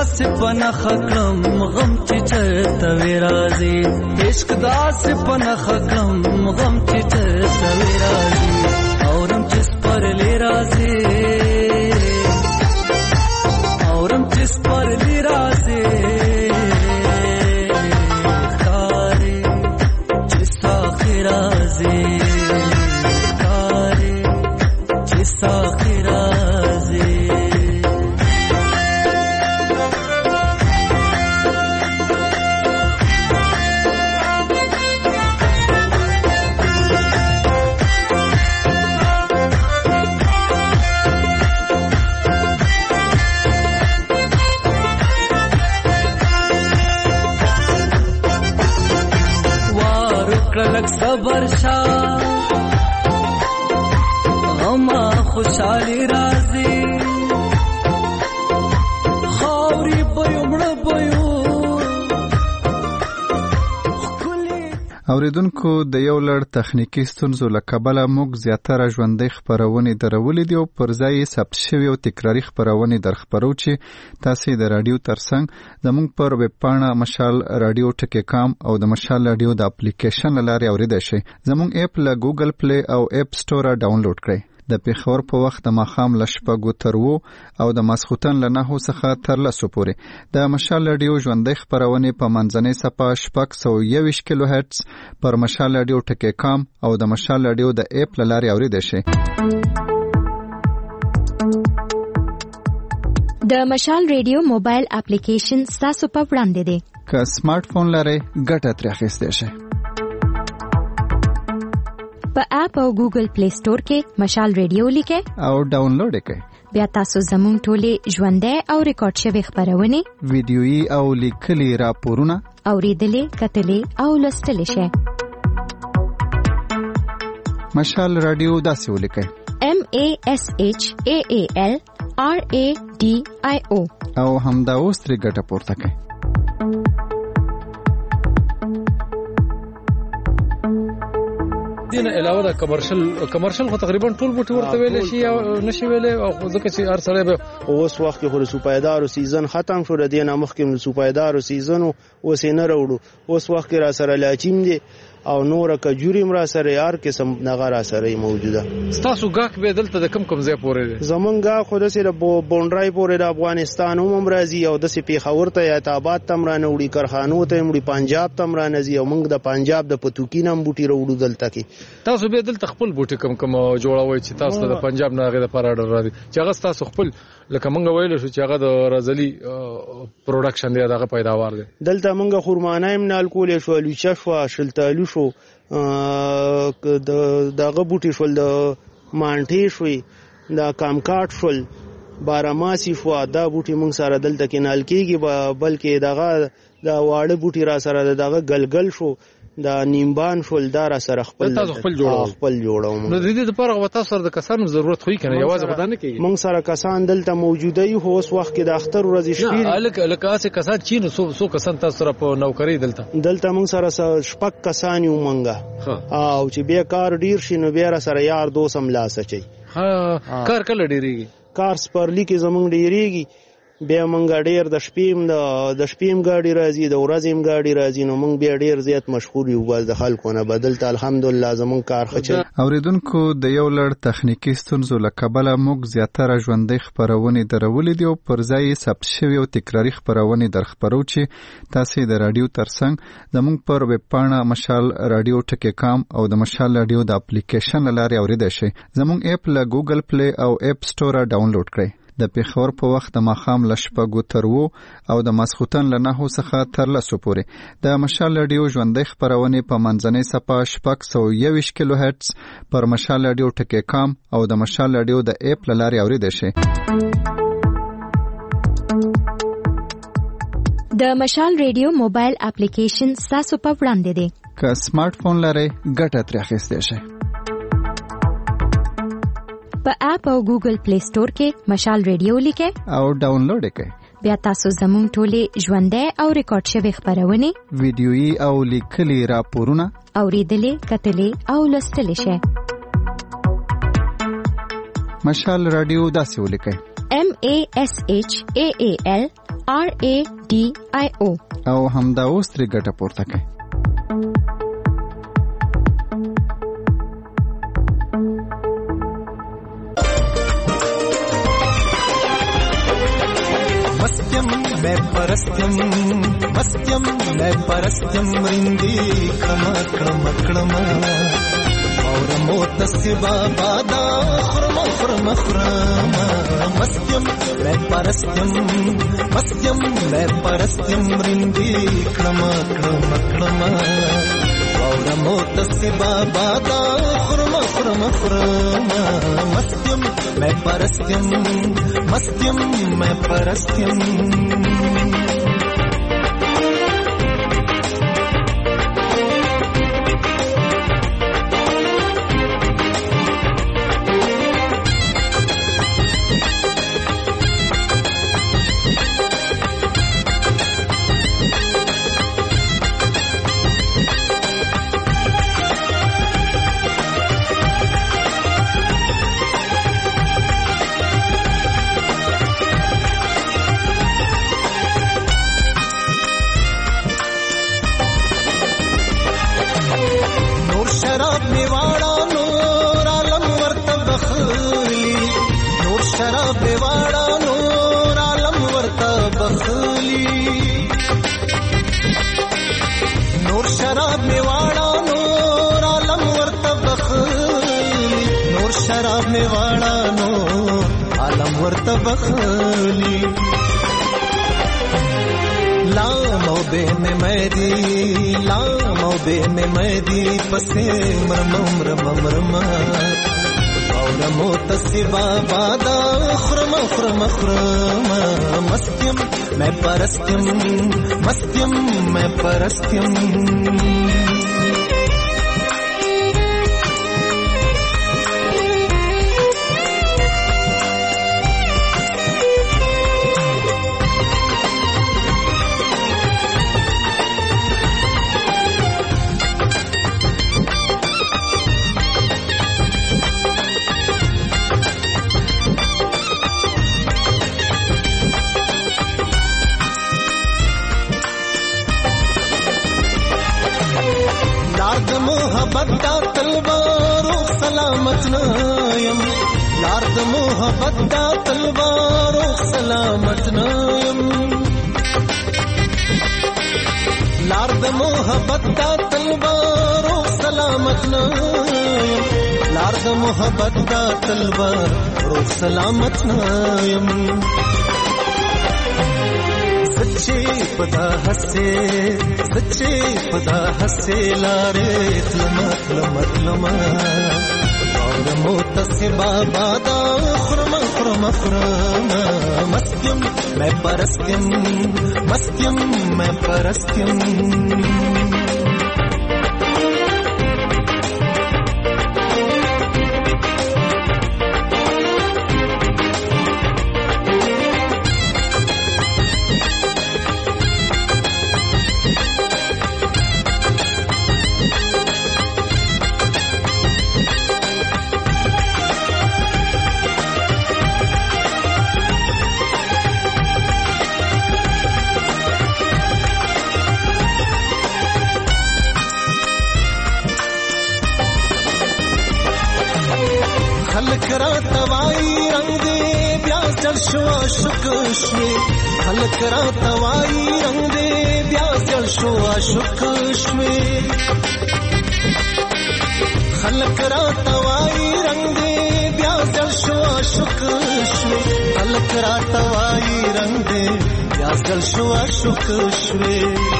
داسې پنه خکړم غم چې چرته وی راځي عشق داسې پنه خکړم غم چې چرته وی راځي اورم چې سپرلی راځي اورم چې سپرلی راځي ښکاري چې ساقي راځي ښکاري چې ساقي راځي لک صبر شا غما خوشحالی راځي خاوري بيو مړ بيو اوریدونکو د یو لړ تخنیکی ستونزو له کبله موږ زیاتره ژوندۍ خپرونې درولې دي او پر ځای یې ثبت شوي او تکراري خپرونې درخپرو چې تاسې د راډیو ترڅنګ زموږ پر ویب پاڼه مشال راډیو ټکی کام او د مشال راډیو د اپلیکیشن له لارې اورېدای شئ. زموږ اپ له ګوګل پلی او اپ سټوره ډاونلوډ کړئ. د پېښور په وخت د ماښام له شپږو تر اوو او د ماسخوتن له نهو څخه تر لسو پورې د مشال راډیو ژوندۍ خپرونې په منځنۍ څپه شپږ سوه یوویشت کیلو هرټز پر مشال راډیو ټکی کام او د مشال راډیو د اپ له لارې اورېدای شئ. د مشال ریډیو موبایل اپلیکیشن ستاسو په وړاندې دی. که سمارټ فون لرئ ګټه ترې اخیستی شئ. په اپ او ګوګل پلی سٹور کې مشال ریډیو لیکئ او ډاونلوډ یې کړئ. بیا تاسو زموږ ټولې ژوندۍ او ریکارډ شوې خپرونې ویډیويي او لیکلي راپورونه اورېدلې کتلې او لوستلی شئ. مشال راډیو داسې ولیکئ M A S H A A L R A D I O او همدا اوس ترې ګټه پورته کړئ. دینه علاوه د کمرشل کمرشل خو تقریبا ټول بوټي ورته ویلې شي او نشي ویلې او ځکه چې هر سره به اوس وخت کې خو سوپایدارو سیزن ختم شو د دینه مخکې سوپایدارو سیزن اوس نه وروړو. اوس وخت کې را سره لاچیم دي او نور کجوري مرا سره یار قسم نغه را سره موجوده. تاسو غاک به دلته د کم کم ځای پورې زمونږه خو د سره بونډرای پورې د افغانستان هم راځي او د سي پیښور ته یاتاباد تم را نوړي کارخانو ته مړي پنجاب تم را نزي او موږ د پنجاب د پتوکینم بوټي وروړو دلته کې. تاسو به دلته خپل بوټي کم کم جوړوي چې تاسو د پنجاب نه غي د پر اډر راځي چې هغه تاسو خپل لکه موږ ویل شو چې هغه د رازلی پروډکشن دی دغه پیداوار دی. دلته موږ خورمانایم نال کولې شو لوچا شو شلتالو شو دغه بوټي شول د مانټي شوي د کامکاټ شول باراماسي شو دا بوټي موږ سره دلته کې نال کېږي بلکې دغه د واړه بوټي را سره دغه ګلګل شو دا نیمبان شول دار سره خپل تاسو خپل جوړو خپل جوړو نو د دې لپاره وتا سره د کسانو ضرورت خو کنه یوازې خدای نه کوي. موږ سره کسان دلته موجوده یو اوس وخت کې د اختر ورځې شپې الک الکاسه کسان چین سو سو کسان تاسو سره په نوکری دلته دلته موږ سره شپک کسان یو منګه او چې به کار ډیر شي نو بیا سره یار دوسم لاس چي ها کار کله ډیریږي کار سپرلی کې زمونږ ډیریږي بیا مونږ ډیر د شپیم د د شپیم ګاډي راځي د ورځیم ګاډي راځي نو مونږ بیا ډیر زیات مشهور یو باز د خلکو نه بدلته الحمدلله زمونږ کار خچ. اوریدونکو د یو لړ تخنیکی ستونزو له کبله موږ زیاتره ژوندۍ خپرونې درولې دي او پر ځای یې ثبت شوي او تکراري خپرونې درخپرو چې تاسې د راډیو ترڅنګ زموږ پر ویب پاڼه مشال راډیو ټکی کام او د مشال راډیو د اپلیکیشن له لارې اورېدای شئ. زموږ اپ له ګوګل پلی او اپ سټوره ډاونلوډ کړئ. د پېښور په وخت د ماښام له شپږو تر اوو او د ماسخوتن له نهو څخه تر لسو پورې د مشال راډیو ژوندۍ خپرونې په منځنۍ څپه شپږ سوه یوویشت کیلو هرټز پر مشال راډیو ټکی کام او د مشال راډیو د اپ له لارې اورېدای شئ. د مشال ریډیو موبایل اپلیکیشن ستاسو په وړاندې دی. که سمارټ فون لرئ ګټه ترې اخیستی شئ. په اپ او ګوګل پلی سٹور کې مشال ریډیو لیکئ او ډاونلوډ یې کړئ. بیا تاسو زموږ ټولې ژوندۍ او ریکارډ شوې خپرونې ویډیويي او لیکلي راپورونه اورېدلې کتلې او لوستلی شئ. مشال راډیو داسې ولیکئ M A S H A A L آر ای ډي آی او او همدا اوس ترې ګټه پورته کړئ. मैं परस्त्यम मस्त्यम मैं परस्त्यम रिंगी क्रम क्रम क्रम और मोतस्य बाबादा ख्रम ख्रम ख्रम मस्त्यम मैं परस्त्यम मस्त्यम मैं परस्त्यम रिंगी क्रम क्रम क्रम और मोतस्य बाबादा ख्रम ख्रम ख्रम मस्त्यम मैं परस्त्यम मस्त्यम मैं परस्त्यम बखली ला मौबे में मैदी ला मौबे में मैदी पसे मरम मरम मरम और मोतसी बाबादा ख्रम ख्रम ख्रम मस्त्यम मैं परस्त्यम मस्त्यम मैं परस्त्यम मोहब्बता तलवारो सलामत नायम लार्द मोहब्बता तलवारो सलामत नायम लार्द मोहब्बता तलवारो सलामत नायम लार्द मोहब्बता तलवारो सलामत नायम सच्चे पदा हसे सच्चे पदा हसे लारे तलमा तलमा तलमा और मोतस्य बाबादा ख्रम ख्रम ख्रम मस्त्यम मैं परस्त्यम मस्त्यम मैं परस्त्यम हलकरा तवाई रंग दे ब्यास जल शो आशुक श्वे हलकरा तवाई रंग दे ब्यास जल शो आशुक श्वे हलकरा तवाई रंग दे ब्यास जल शो आशुक श्वे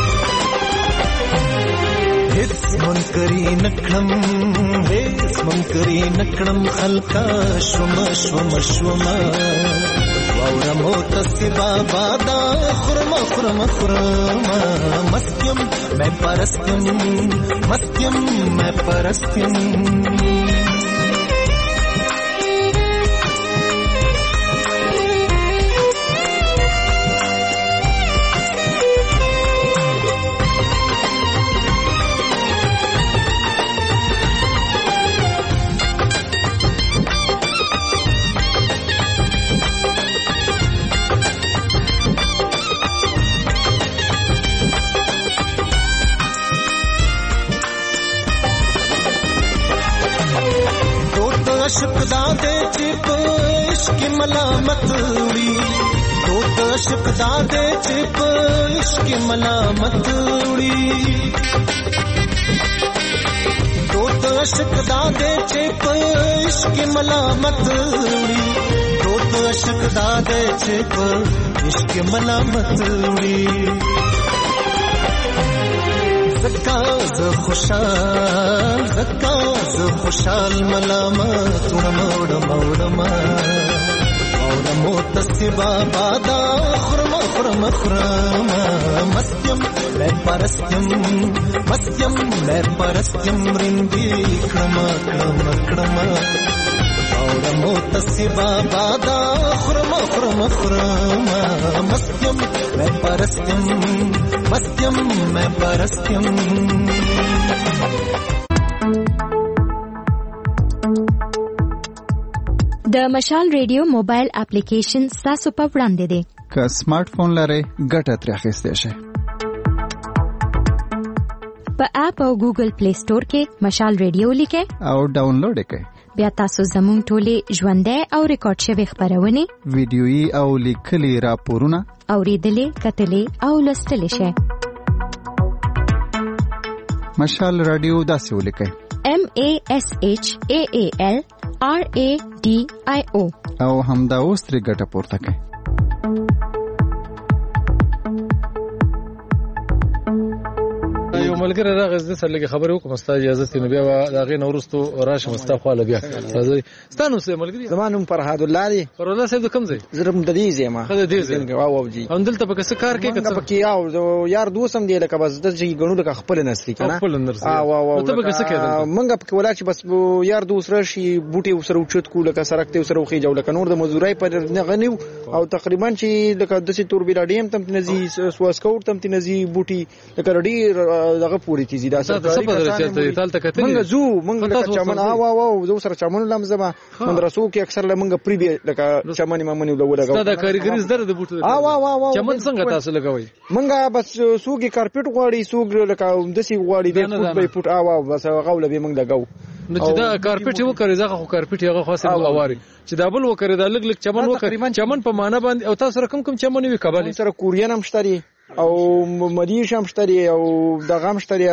हिस मुनकरी नकड़म हिस मुनकरी नकड़म हल्का श्वम श्वम श्वम और मोतस्य बाबादा ख्रम ख्रम ख्रम मस्त्यम मैं परस्त्यम मस्त्यम मैं परस्त्यम دادې چې په عشق ملامت وړي دود عشق دادې چې په عشق ملامت وړي دود عشق دادې چې په عشق ملامت وړي دود عشق دادې چې په عشق ملامت وړي زکا ز خوشال زکا ز خوشال ملامت وړم وړم وړم وړم تصبا بادا خرم خرم خرم مستیم میں پرستیم مستیم میں پرستیم رندی کړم کړم کړم وړم تصبا بادا خرم خرم خرم مستیم میں پرستیم مستیم میں پرستیم د مشال ریډیو موبایل اپلیکیشن تاسو په وړاندې دی. که سمارټ فون لرئ ګټه ترې اخیستی شئ. په اپ او ګوګل پلی سٹور کې مشال ریډیو لیکئ او ډاونلوډ یې کړئ. بیا تاسو زموږ ټولې ژوندۍ او ریکارډ شوي خپرونې ویډیويي او لیکلي راپورونه اورېدلې کتلې او لوستلی شئ. مشال رادیو داسې ولیکئ: M A S H A A L R A D I O او همدا اوس ترې ګټه پورته کړئ. یو ملګری راغی زه سره لږ خبرې وکړم ستا اجازه ته نو بیا د هغې نه وروستو راشم ستا خواله بیا راځئ. ستا نوم څه دی ملګري؟ زما نوم فرهاد الله دی. فرهاد الله صاحب د کوم ځای؟ زه د دې ځای یم. ښه د دې ځای او او جي همدلته پکې څه کار کوې که څه؟ پکې یو یار دوست هم دی لکه بس د چې ګڼو لکه خپل نسلي که نه خپل نسلي او او نو ته پکې څه کوې دلته؟ موږ پکې ولاړ چې بس یار دوست راشي بوټي ورسره اوچت کړو لکه سړک ته ورسره وخېجو لکه نور د مزدورۍ پر دغه نه او تقریبا چې لکه داسې توربېلا ډیم ته هم تنځي سواسکوټ ته هم تنځي بوټي لکه ډېر دغه پورې تیزي دا منګه زو منګه لکه چمن او او زو سره چمن لم زما مدرسو کې اکثر لمنګه پری به لکه چمن ما منو لګو دا کاریګری زده د بوټو او او او چمن څنګه تاسو لګوي؟ منګه بس سوګي کارپټ غواړي سوګ لکه دسی غواړي د فوټ به فوټ او او بس غوله به منګه لګو نو چې دا کارپټ یو کړی ځکه خو کارپټ هغه خاصه غواري چې دا بل وکړي دا لګ لګ چمن وکړي چمن په معنا باندې او تاسو رقم کوم چمن وی کابل سره کورین هم شتري او مریش هم شتري او دغه هم شتري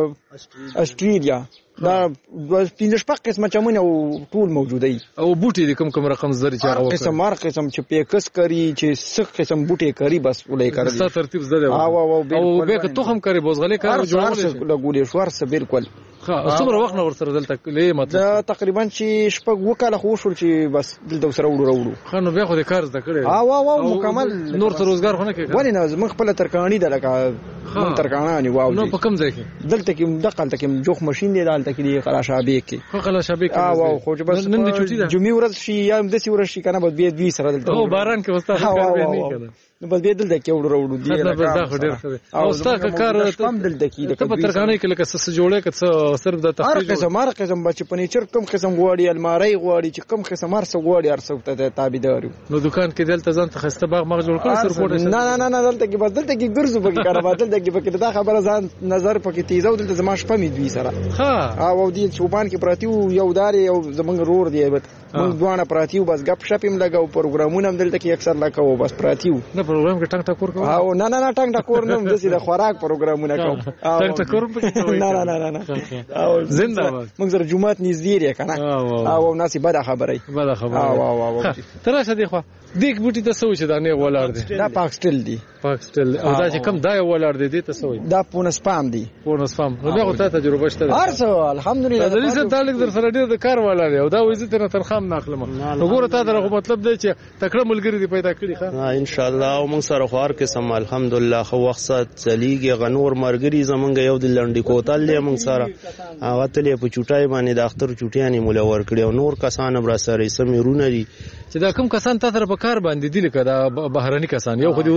استرالیا دا پینځه شپږ قسمه چمن او ټول موجوده دي او بوټي د کوم کوم رقم زری چې هغه قسم مار قسم چې پیکس کوي چې څه قسم بوټي کوي بس ولې کوي ست ترتیب زده او او او به که تخم کوي بوزغلې کوي جوړول لګولې شوار څه بالکل ها څومره وخت نور سره دلته لې مطلب دا تقریبا چې شپږ وکاله خو شول چې بس دلته سره وړو وړو خو نو بیا خو د کار زده کړې او او مکمل نور څه روزګار خو نه کوي ولې نه زموږ خپل ترکانی ده لکه من ترکانانی واو نو په کوم ځای کې دلته کې دقل ته کې جوخ ماشين دی دلته کې خلاشابې کې خو خلاشابې کې او خو چې بس نن دې چټي ده جمعې ورځ شي یا د سی ورځ شي کنه بس بیا دوی سره دلته او باران کې وستا کار به نه کړه نو بس بیا دلته کې وړو وړو دی دا خو ډېر ښه او ستا کار کم دلته کې د په ترکانې کې لکه څه جوړه کې څه صرف د تخریج هر قسم هر قسم بچ پنیچر کم قسم غواړي الماری غواړي چې کم قسم هر څه غواړي هر څه ته تابعدار نو دکان کې دلته ځان ته خسته باغ مغ جوړ کړ سر پورته نه نه نه دلته کې بس دلته کې ګرځو پکې کار بدل دلته کې پکې دا خبره ځان نظر پکې تیزو دلته زما شپه می دوی سره ها او دې چوبان کې پراتیو یو داري او زمنګ رور دی موږ دوانه پراتیو بس غپ شپ هم لګاو پروګرامونه هم دلته کې اکثر لګاو بس پراتیو نه پروګرام کې ټنګ ټکور کوو او نه نه نه ټنګ ټکور نه د سیده خوراک پروګرامونه کوم ټنګ ټکور پکې نه نه نه نه او زنده موږ سره جمعات نږدې لري کنه او ناسي بده خبره بده خبره او او او تراشه دی خو دیک بوټي ته سوچ دا نه ولار دی دا پاکستان دی پاکستان او دا چې کم دا ولار دی دی ته سوچ دا پونس پام دی پونس پام نو دا ته تجربه شته ارڅ الحمدلله دا دې څه تعلق در سره ډیر د کار ولار دی او دا وځي ته تنخام ناخلم نو ګوره تا دغه مطلب دی چې تکړه ملګری دی پیدا کړی ښه ان شاء الله او موږ سره خوار کې سم الحمدلله خو وخت چلیږي غنور مرګري زمونږ یو د لنډي کوتل دی موږ سره هغه تلې په چټای باندې د اختر چټیانی مولا ور کړی او نور کسان بر سره سمې رونه دي چې دا کوم کسان تاسو په کار باندې دي لکه دا بهراني کسان یو خو دی ورونه دی هغه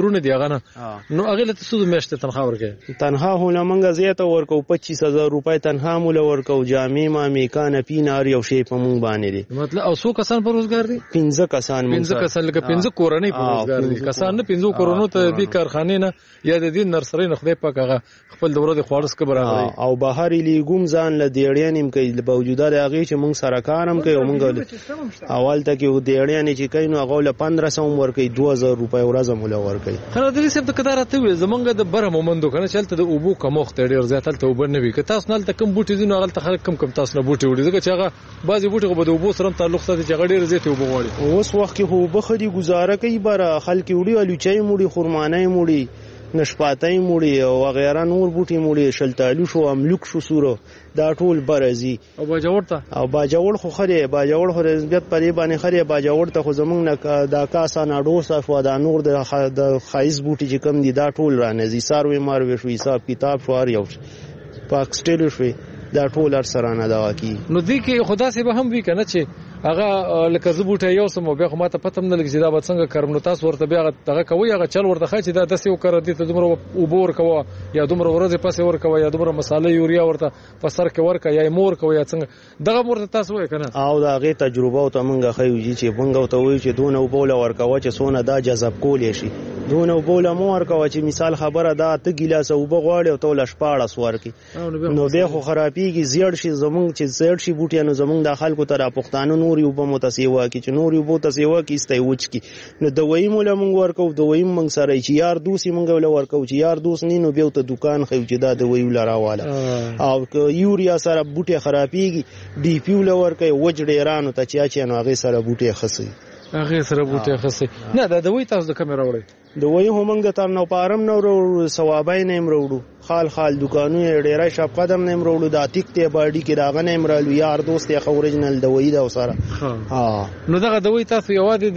کنه نو هغه له تاسو د میاشتې تنخواه ورکړي تنخواه هونه منګه زیاته ورکو پچیس هزار روپۍ تنخواه مول ورکو جامې مامې کانه پینار یو شی په مونږ باندې دي مطلب او څو کسان په روزګار دي پنځه کسان پنځه کسان لکه پنځه کورنۍ په روزګار دي کسان نه پنځه کورونو ته دي کارخانه نه یا د دې نرسري نه خدای پاک هغه خپل دوره د خوارس کې برابرې او بهر لیګوم ځان له دیړیا نیم کوي له باوجوده د هغه چې مونږ سره کارم کوي مونږ اول ته کې دیړیا نه چې کوي نو هغه له پندرہ سو ورکوي دوه زره روپۍ ورځ مولا ورکوي خو د دې سم ته کدار ته وي زمونږ د بره مومندو کنه چلته د اوبو کموخت ډیر زیات ته وبر نه وي که تاسو نه کم بوټي دي نو هغه ته خلک کم کم تاسو نه بوټي وړي ځکه چې هغه بعضي بوټي په د اوبو سره تعلق ساتي چې هغه ډیر زیات اوبو غواړي اوس وخت کې هو بخدي گزاره کوي بره خلک وړي الوچای موړي خرمانای موړي نشپاتای موړي او غیره نور بوټي موړي شلتالو شو املوک شو سورو دا ټول برزي او باجوړ ته او باجوړ خو خره باجوړ خو نسبت پرې باندې خره باجوړ ته خو زمونږ نه دا کاسا ناډوسا شو دا نور د خایز بوټي چې کم دي دا ټول را نزي ساروي ماروي شو حساب کتاب شو یو پاک سټیل شو دا ټول ار سره نه دا کی نو دی کې خدا سي به هم وی کنه چې هغه لکه زبوټه یو سم بیا خو ماته پته نه لګی دا به څنګه کرم نو تاسو ورته بیا هغه کوي هغه چل ورته خای چې دا دسه وکړه دي ته دومره وبور کوه یا دومره ورځې پسې ور کوه یا دومره مصالحه یوریا ورته په سر کې ورکه یا مور کوه یا څنګه دغه ورته تاسو وای کنه او دا غي تجربه او ته مونږه خایو چې مونږه ته وای چې دونه وبول ورکوه چې سونه دا جذب کولې شي دونه وبول مو ورکوه چې مثال خبره دا ته ګیلاس او بغواړي او ته لشپاړه سوار کی نو به خو خرابيږي زیړ شي زمونږ چې زیړ شي بوټي نو زمونږ د خلکو ته را پښتانه نور یو به متسیوا کی چې نور یو به تسیوا کی استای وچ کی نو دوی مولا مونږ ورکو دوی مونږ سره چې یار دوسی مونږ ول ورکو چې یار دوس نه نو به ته دکان خو چې دا دوی ول راواله او یوریا سره بوټي خرابيږي ډي پی ول ورکو وجډ ایرانو ته چا چې نو هغه سره بوټي خسي هغه سره بوټي خسي نه دا دوی تاسو د کیمرا وړي دوی هم د تر نو پارم نو ثوابای نه امروړو خال خال دکانونه ډیره شپ قدم نه امروړو دا ټیک ته باډي کې راغ نه امرالو یار دوست یې اورجنل دوی دا وسره ها نو دا دوی تاسو یو د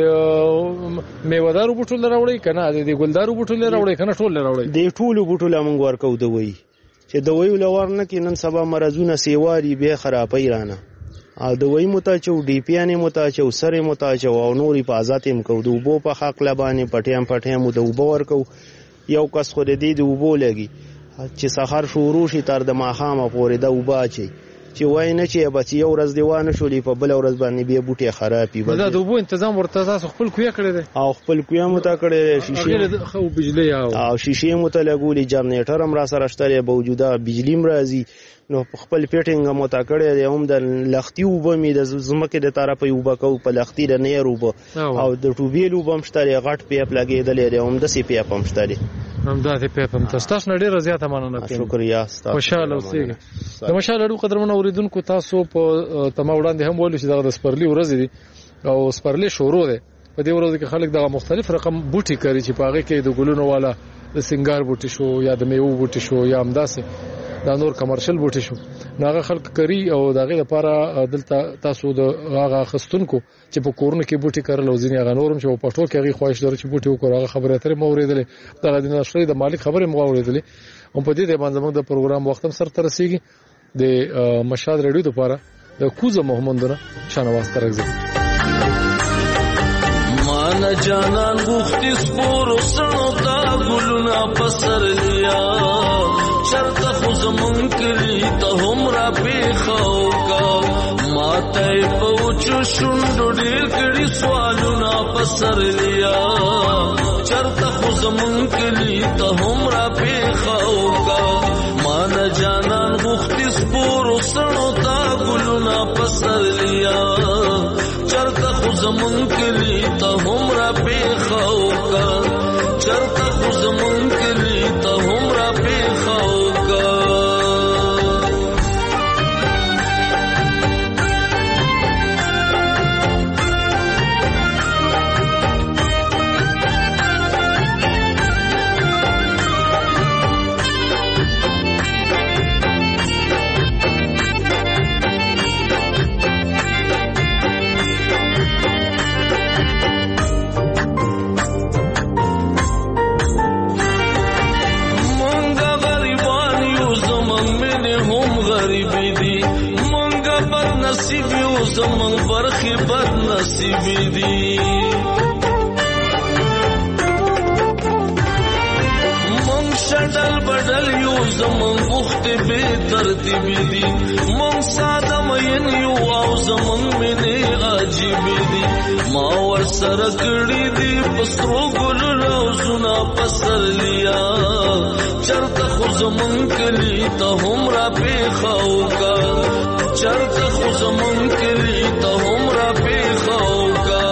دې میوهدارو بوټو لراوړي کنه د ګلدارو بوټو لراوړي کنه ټول لراوړي د ټولو بوټو لمنګ ورکو دوی چې دوی ولور نه کې نن سبا مرزونه سیواري به خرابای رانه او دوی متاچو ډی پی ان متاچو سره متاچو او نوري په آزاتیم کو دوبو په حق لبانې پټیم پټیم دوبو ورکو یو کس خو دې دی وبو لګي چې سحر شروع شي تر د ماخامه پورې دا وبا چي چې وای نه چې بچ یو ورځ دیوانه شولې په بل ورځ باندې به بوټي خرابې بل دا دوبو تنظیم ورته تاسو خپل کویا کړی دی او خپل کویا متا کړی شیشه خو بجلی او او شیشه متا لګولې جنریټر هم را سره شته موجوده بجلی مرضی نو خپل پیټینګ مو تا کړی دی هم د لختي وبمې د زمکه د طرفه یو بکو په لختي د نه روب او د ټوبیل وبم شته غټ پیپ لګیدل دی هم د سی پیپ هم شته هم دا ته پیپ هم تاسو نه ډیر زیاته مننه کوم شکریا ستاسو خوشاله اوسئ د مشال اړو قدرمن اوریدونکو تاسو په تما وړاندې هم ویل چې دغه د سپرلی ورځ دي او سپرلی شروع ده په دې ورځ کې خلک دغه مختلف رقم بوټي کوي چې پاغه کې د ګلونو والا د سنگار بوټي شو یا د میوه بوټي شو یا همداسې دا نور کمرشل بوټي شو ناغه خلک کوي او دغه لپاره دلته تاسو د هغه خستونکو چې په کورونه کې بوټي کارل او ځینې هغه نورم چې په پټو کې هغه خواهش لري چې بوټي وکړي هغه خبره ترې مو اوریدلې دغه د نشري د مالک خبره مو اوریدلې او په دې باندې موږ د پروګرام وخت هم سره ترسيږي د مشاد ریډیو لپاره د کوزه محمدونه شانواز ترغزه مان جانان غوختي سپور سنو تا ګلونا پسر لیا شرط خو زمون کلی ته هم را پیخاو کا ماته پوچو شوندو ډیر کړي سوالونه پسر لیا شرط خو زمون کلی ته هم را پیخاو کا مان جانان غوختي سپور سنو تا ګلونا پسر لیا شرط خو زمون کلی ته هم را پیخاو کا شرط خو زمون کلی ته هم را پیخاو نصیبی او زمون برخی بد نصیبی دی زمون وخت به ترتیب دي مون ساده مین یو او زمون منه عجیب دي ما ور سره کړی دي پسترو ګل روزونه پسرلیا چرته خو زمون کلی ته هم را پیخاو کا چرته خو زمون کلی ته هم را پیخاو کا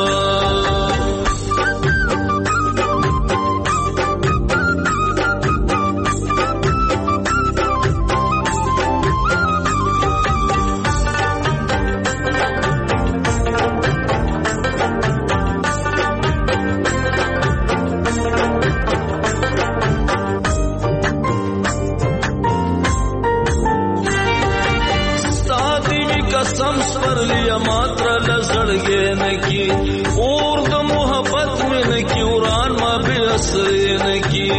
मात्र लसड़गे न की और द मोहब्बत में न की उड़ान मा बेअसरे न की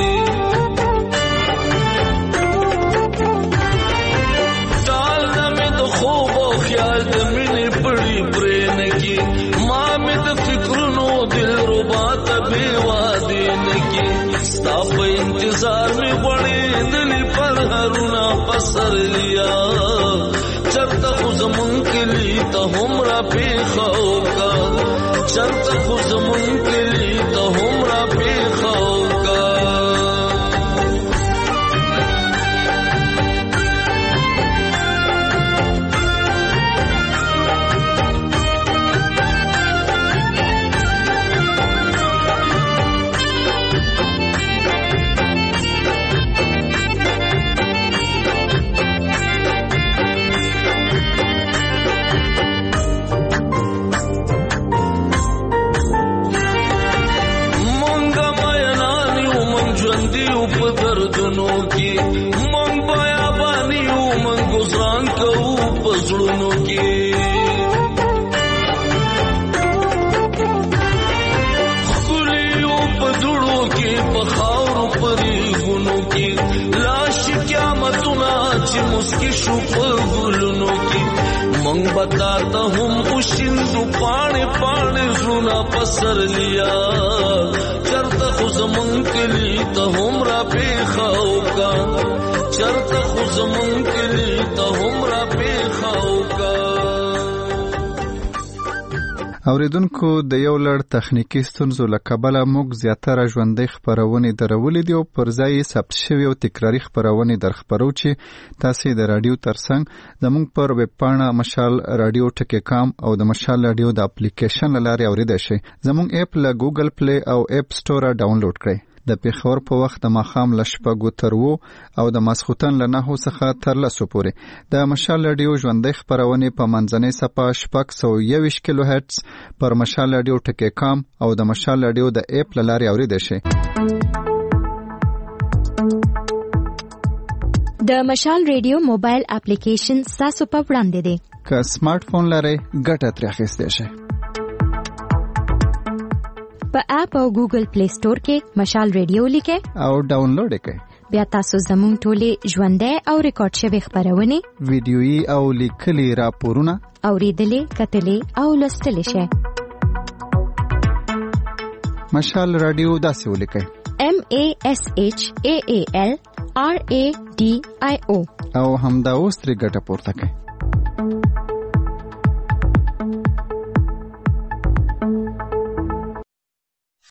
टाल न में तो खूब ख्याल द मिने पड़ी प्रेम की माँ में द फिक्र नो दिल रुबात बेवादे न की स्ताप इंतजार में बड़े दिल पर हरुना पसर लिया चरता खुजमुन के लिए तो हमरा पेखाओ का चरता खुजमुन के लिए तो हमरा पेखाओ का दर्दनों की मंग बया बानी मंग गुजरान को पसड़नों की खुलियों पदुड़ों की पखार परी गुनों की लाश क्या मतुना ची मुस्की शुपर गुलनों की मंग बताता हूँ उशिंदु पाने पाने सुना पसर लिया चरता खुजमन के लिए तो हमरा पेखाओ का चरता खुजमन के लिए तो हमरा पेखाओ का اوریدونکو د یو لړ تخنیکی ستونزو له کبله موږ زیاتره ژوندۍ خپرونې درولې دي او پر ځای یې ثبت شوي او تکراري خپرونې در خپرو چې تاسې د راډیو ترڅنګ زموږ پر ویب پاڼه مشال راډیو ټکی کام او د مشال راډیو د اپلیکیشن له لارې اوریدای شئ. زموږ اپ له ګوګل پلی او اپ سټوره ډاونلوډ کړئ. د پیښور په وخت د ماښام له شپږو تر اوو او د ماسخوتن له نهو څخه تر لسو پورې د مشال راډیو ژوندۍ خپرونې په منځنۍ څپه شپږ سوه یوویشت کیلو هرټز پر مشال راډیو ټکی کام او د مشال راډیو د اپ له لارې اوریدای شئ. د مشال ریډیو موبایل اپلیکیشن ستاسو په وړاندې دی. که سمارټ فون لرئ ګټه ترې اخیستی شئ. په اپ او ګوګل پلی سٹور کې مشال ریډیو لیکئ او ډاونلوډ یې کړئ. بیا تاسو زموږ ټولې ژوندۍ او ریکارډ شوې خپرونې ویډیويي او لیکلي راپورونه اوریدلې کتلې او لوستلی شئ. مشال راډیو داسې ولیکئ: M A S H A A L R A D I O او همدا اوس ترې ګټه پورته کړئ.